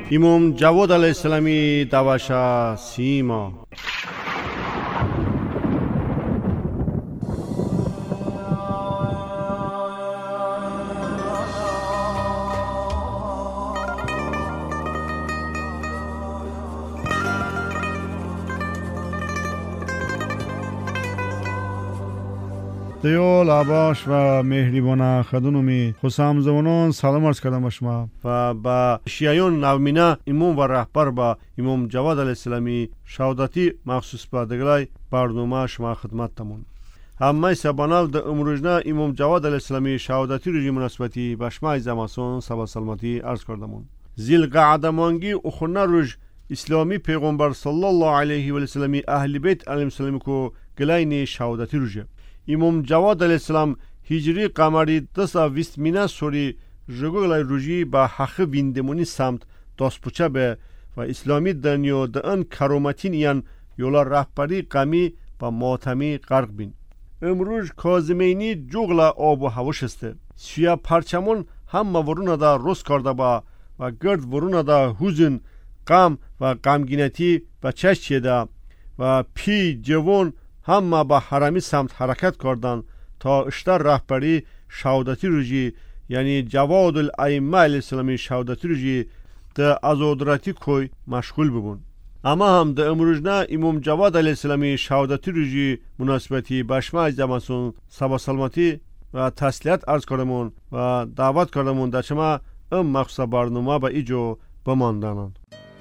امام جواد علیه السلامی دواشا سیما. دیال عباش و مهریبان خدونومی خسام زمانان سلام عرض کردم به شما و با شیعیان نومینه امام و رهبر با امام جواد علیه السلامی شهادتی مخصوص به دگلای برنامه شما خدمت تمون. همه سبانال ده امروزنا امام جواد علیه السلامی شهادتی روی مناسبتی به شما زماسون سبا سلامتی عرض کردمون. زیل قعده مانگی اخونه روز اسلامی پیغمبر صلی الله علیه و سلم اهل بیت علیهم السلام کو گلاین شهادتی روز امام جواد علیه السلام هجری قمری 220 مینه سوری جگوگلای روژی با حق ویندمونی سمت داستپوچه به و اسلامی دنیا دان کرومتین یان یولا رهبری قمی با ماتمی غرق بین. امروز کاظمینی جوگلا آب و هوا شسته. سویا پرچمون هم ورونه دا روز کرده با و گرد ورونه دا حزن غم و غمگینتی و چشم ده و پی جوان همه با حرمی سمت حرکت کردند تا اشتر رهبری شهادتی روزی یعنی جواد الائمه علیه السلامی شهادتی روزی ده ازادراتی کوی مشغول ببون. اما هم ده امروزنا امام جواد علیه السلامی شهادتی روزی مناسبتی بشمه جمعسون سبا سلامتی و تسلیت عرض کردمون و دعوت کردمون در شما مخصوص برنامه با ایجو بماندنند.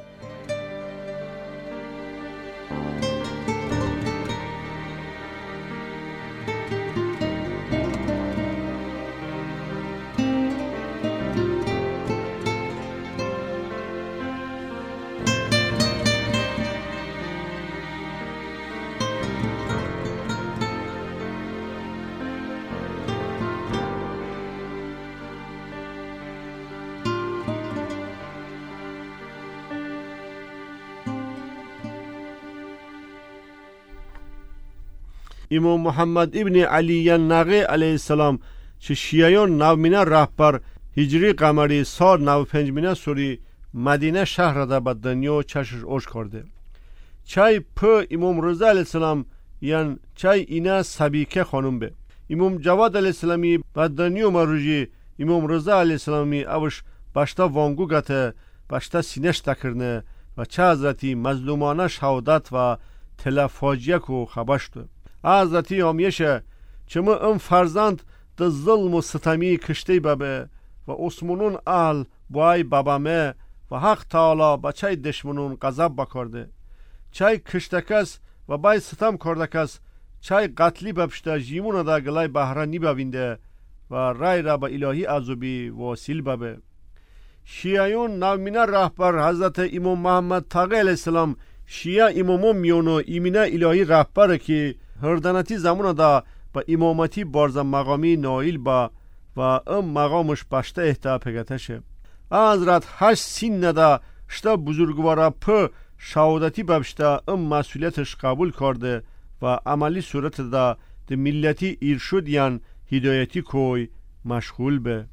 امام محمد ابن علی نقی علیه السلام چه شیعیان نومینه رهبر هجری قمری سال 95 مینه سوری مدینه شهر ده به دنیا چشش اوش کرده. چای په امام رضا علیه السلام یان چای اینا سبیکه خانم به امام جواد علیه السلامی به دنیا مروجی امام رضا علیه السلامی اوش باشتا وانگو گته باشتا سینش تکرنه و چه حضرتی مظلومانه شهادت و تلفاجیه کو خبشتو. حضرتی آمیشه چمه ام فرزند ده ظلم و ستمی کشتی ببه و اسمونون اهل بای بابامه و حق تعالی با چای دشمنون غضب بکرده. چای کشتکس و بای ستم کردکس چای قتلی ببشته جیمون دا گلای بحران نی بوینده و رای را با الهی عذابی واسیل ببه. شیعیون نومینه رهبر حضرت امام محمد تقی علیه السلام شیعه امامون میونو ایمینه الهی رهبره که هردنتی زمان دا با امامتی بارز مقامی نائل با و مقامش باشته احتا پگتشه. حضرت 8 سین ندا شتا بزرگوارا په شهادتی ببشته مسئولیتش قبول کرده و عملی صورت دا ده ملتی ارشد یان هدایتی کوی مشغول به.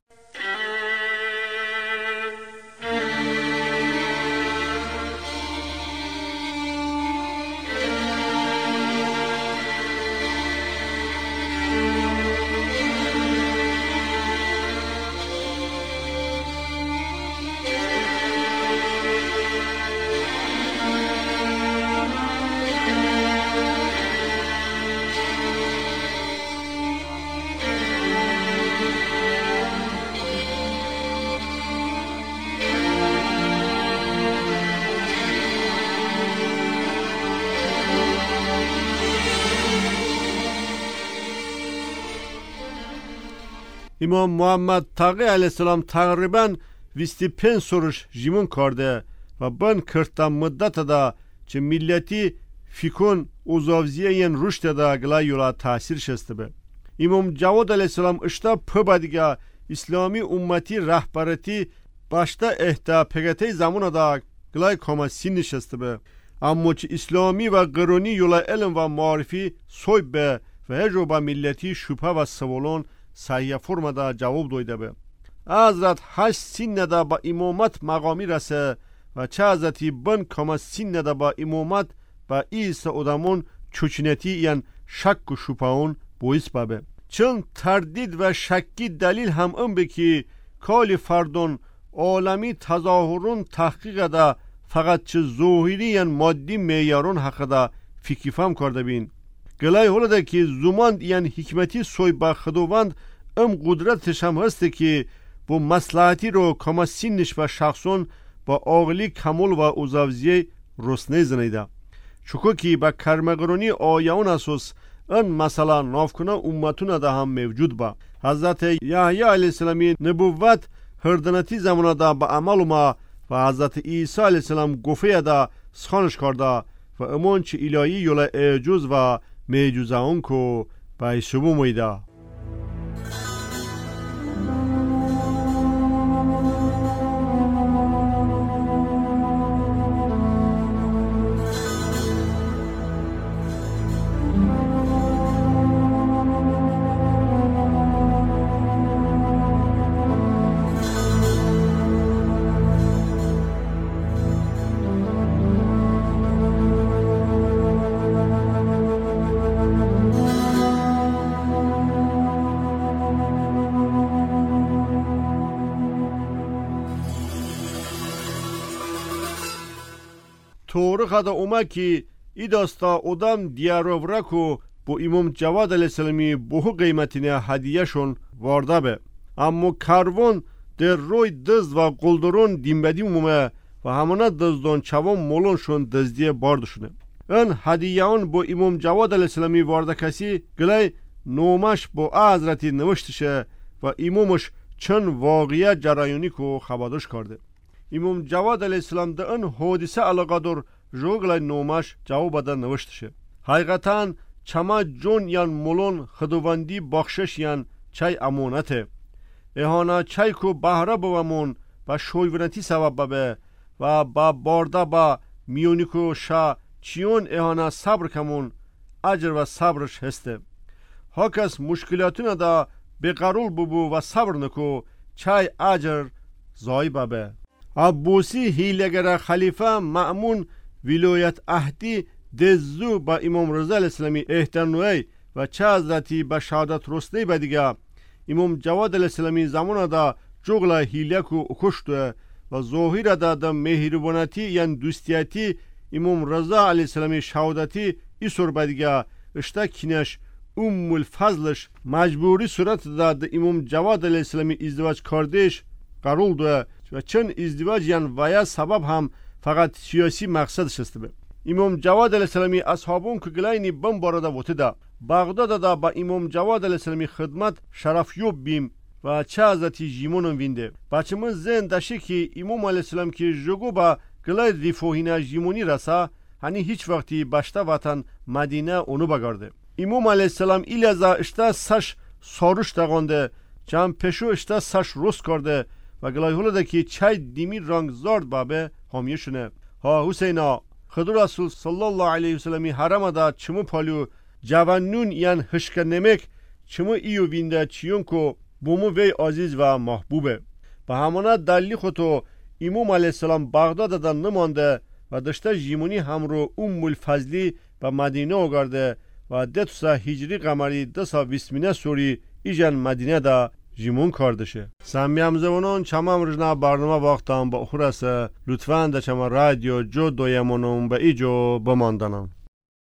امام محمد تقی علیه السلام تقریبا 25 سورش جیمون کرده و بن کرتا مدت دا چه ملتی فیکون اوزاوزیه ین رشد دا گلا یولا تاثیر شسته به. امام جواد علیه السلام اشتا په دیگه اسلامی امتی رهبرتی باشتا احتا پگته زمان دا گلای کامسی نشسته به. اما چه اسلامی و قرونی یولا علم و معرفی سویب به و هجو با ملتی شبه و سوالون صحیح فرم دا جواب دویده به. حضرت 8 سین دا با امامت مقامی رسه و چه حضرتی بن کما سین نده با امامت و ایسا ادامون چوچنتی یعن شک و شپاون بویس بابه. چون تردید و شکی دلیل هم بکی کالی فردون عالمی تظاهرون تحقیق ده فقط چه ظاهری یعن مادی میارون حق ده فکیفم کرده بین. گلای هلده که زمان یعن حکمتی سوی با خداوند قدرتش هم هسته که با مصلحتی رو کما سینش و شخصون با عقلی کمال و اوزاوزیه رسنه زنیده. چکو که با کرمگرونی آیون اساس ان مثلا نافکنه امتون ده هم موجود با. حضرت یحیی علیه السلامی نبوت هردنتی زمانه ده با عمل ما و حضرت عیسی علیه السلام گفه ده سخانش کرده و امون چه الهی یولا اعجوز و میجوزه اون که بای شبو مویده. تورخ دا اومد که ای داستا ادم دیاروورکو با امام جواد علیه السلامی بهو قیمتینه هدیه شون وارده به. اما کاروان در روی دزد و قلدرون دیمبدی مومه و همانه دزدان چوان مولون شون دزدیه باردشونه. این هدیه اون با امام جواد علیه السلامی وارده کسی گلای نومش با حضرتی نوشتشه و امامش چند واقعیه جرایونی که خبادش کرده. امام جواد علیه السلام ده این حادثه علاقه دار جوگلای نومش جواب ده نوشتشه. حقیقتاً چما جون یان مولون خداوندی بخشش یان چای امانته. اهانا چای کو بهره بومون و شویونتی سبب ببه و با بارده با میونیکو شا چیون اهانا صبر کمون اجر و صبرش هسته. هاکس مشکلاتون دا بقرول ببو و صبر نکو چای اجر زای ببه. عبوسی هیلگر خلیفه مأمون ولایت اهدی دزو با امام رضا علیه السلامی احترنوی و چه حضرتی به شهادت رسته بدیگه امام جواد علیه السلامی زمان دا جغل هیلکو اکشته و ظاهر دا مهربانتی یعن دوستیتی امام رضا علیه السلامی شهادتی ایسور بدیگه اشتا کینش الفضلش مجبوری صورت دا امام جواد علیه السلامی ازدواج کردش قرول دوه و چند ازدواج یعن ویا سبب هم فقط سیاسی مقصدش است به. امام جواد علیه السلامی اصحابون که گلاینی بم بارده وطده بغداد دا با امام جواد علیه السلامی خدمت شرف یوب بیم و چه حضرتی جیمونم وینده. بچه من زن داشته که امام علیه السلام که جگو با گلای ریفوهینه جیمونی رسا هنی هیچ وقتی بشته وطن مدینه اونو بگرده. امام علیه السلام ایلزا اشتا سش ساروش تغانده جم پشو اشتا سش روست کرده و گلای هلده که چای دیمی رنگ زارد بابه همیه شونه. ها حسینا خدا رسول صلی الله علیه وسلمی حرم دا چمو پالو جوانون یعن هشک نمک چمو ایو وینده چیون که بومو وی عزیز و محبوبه. به همانه دلیل خودو امام علیه السلام بغداد دا نمانده و دشته جیمونی همرو الفضلی به مدینه آگرده و دتوسا هجری قمری 220 سوری ایجن مدینه دا جیمون کردشه. سمی همزمانان چما رجنا برنامه وقتان با اخورسه لطفاً دا چما رادیو جو دویمونم به ایجو بماندنم.